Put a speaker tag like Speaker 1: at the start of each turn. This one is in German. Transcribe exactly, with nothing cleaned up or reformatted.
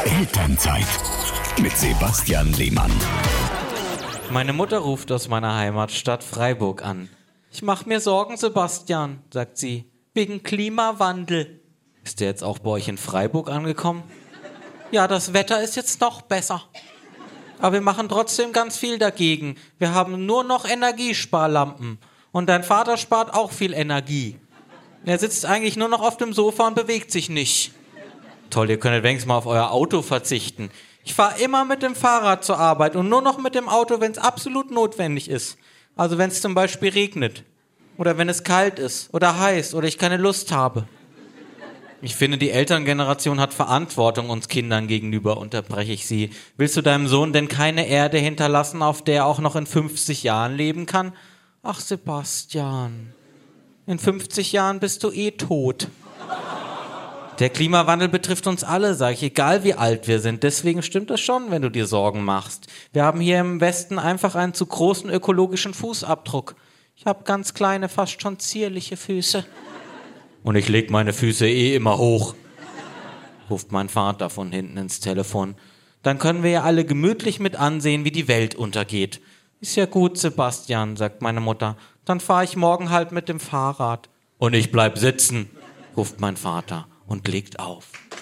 Speaker 1: Elternzeit mit Sebastian Lehmann.
Speaker 2: Meine Mutter ruft aus meiner Heimatstadt Freiburg an. Ich mach mir Sorgen, Sebastian, sagt sie, wegen Klimawandel. Ist der jetzt auch bei euch in Freiburg angekommen? Ja, das Wetter ist jetzt noch besser. Aber wir machen trotzdem ganz viel dagegen. Wir haben nur noch Energiesparlampen. Und dein Vater spart auch viel Energie. Er sitzt eigentlich nur noch auf dem Sofa und bewegt sich nicht. Toll, ihr könntet wenigstens mal auf euer Auto verzichten. Ich fahre immer mit dem Fahrrad zur Arbeit und nur noch mit dem Auto, wenn es absolut notwendig ist. Also wenn es zum Beispiel regnet oder wenn es kalt ist oder heiß oder ich keine Lust habe. Ich finde, die Elterngeneration hat Verantwortung uns Kindern gegenüber, unterbreche ich sie. Willst du deinem Sohn denn keine Erde hinterlassen, auf der er auch noch in fünfzig Jahren leben kann? Ach, Sebastian, in fünfzig Jahren bist du eh tot. Der Klimawandel betrifft uns alle, sage ich, egal wie alt wir sind. Deswegen stimmt es schon, wenn du dir Sorgen machst. Wir haben hier im Westen einfach einen zu großen ökologischen Fußabdruck. Ich habe ganz kleine, fast schon zierliche Füße. Und ich leg meine Füße eh immer hoch, ruft mein Vater von hinten ins Telefon. Dann können wir ja alle gemütlich mit ansehen, wie die Welt untergeht. Ist ja gut, Sebastian, sagt meine Mutter. Dann fahre ich morgen halt mit dem Fahrrad. Und ich bleib sitzen, ruft mein Vater und legt auf.